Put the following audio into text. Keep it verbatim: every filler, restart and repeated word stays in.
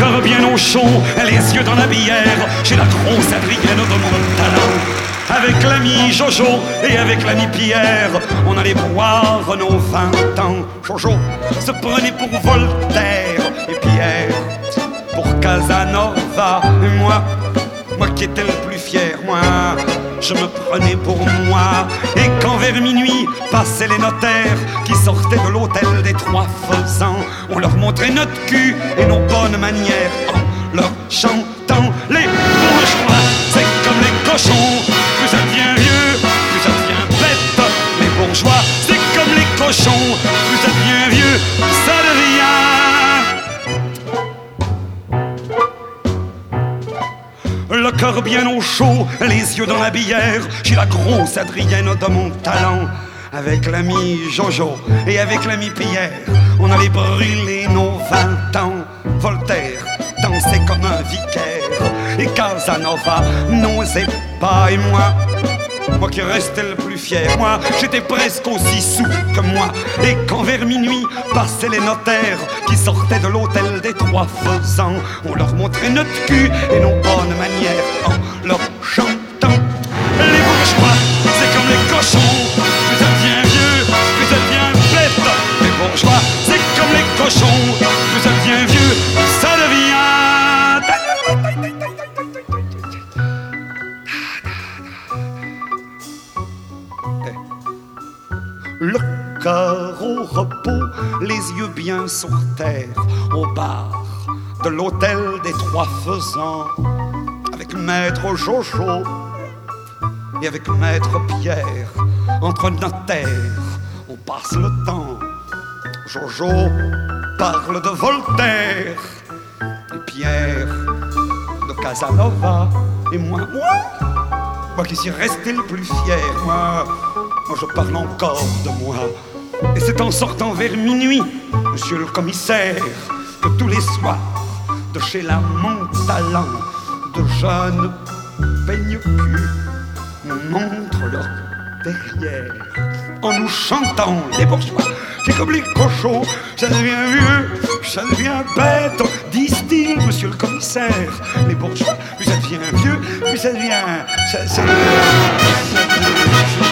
cœur bien au chaud, les yeux dans la bière, j'ai la grosse Adrienne de mon talent. Avec l'ami Jojo et avec l'ami Pierre, on allait boire nos vingt ans. Jojo se prenait pour Voltaire et Pierre pour Casanova. Et moi, moi qui étais le plus fier, moi, je me prenais pour moi. Et quand vers minuit passaient les notaires qui sortaient de l'hôtel des Trois Faisans, on leur montrait notre cul et nos bonnes manières en leur chantant les bourgeois. C'est comme les cochons, plus ça devient vieux, plus ça devient bête. Les bourgeois, c'est comme les cochons, plus ça devient vieux, plus ça devient. Le cœur bien au chaud, les yeux dans la bière, j'ai la grosse Adrienne de mon talent. Avec l'ami Jojo et avec l'ami Pierre, on allait brûler nos vingt ans. Voltaire dansait comme un vicaire et Casanova n'osait pas. Et moi, moi qui restais le plus fier, moi j'étais presque aussi sous que moi. Et quand vers minuit passaient les notaires qui sortaient de l'hôtel des Trois Faisans, on leur montrait notre cul et nos bonnes manières en leur chantant les bourgeois, c'est comme les cochons, plus ça devient vieux, plus ça devient bête. Les bourgeois, c'est comme les cochons, plus ça devient vieux, plus ça devient. Le cœur au repos, les yeux bien sur terre, au bar de l'hôtel des Trois Faisans, avec maître Jojo et avec maître Pierre, entre notaires, on passe le temps. Jojo parle de Voltaire et Pierre de Casanova. Et moi, moi, moi qui suis resté le plus fier, moi, moi je parle encore de moi. Et c'est en sortant vers minuit, monsieur le commissaire, que tous les soirs, de chez la Montalent, de jeunes peigne-cul nous montrent leur derrière en nous chantant les bourgeois. C'est comme les cochons, ça devient vieux, ça devient bête, disent-ils, monsieur le commissaire. Les bourgeois, plus ça devient vieux, plus ça devient... Ça, ça, ça, ça,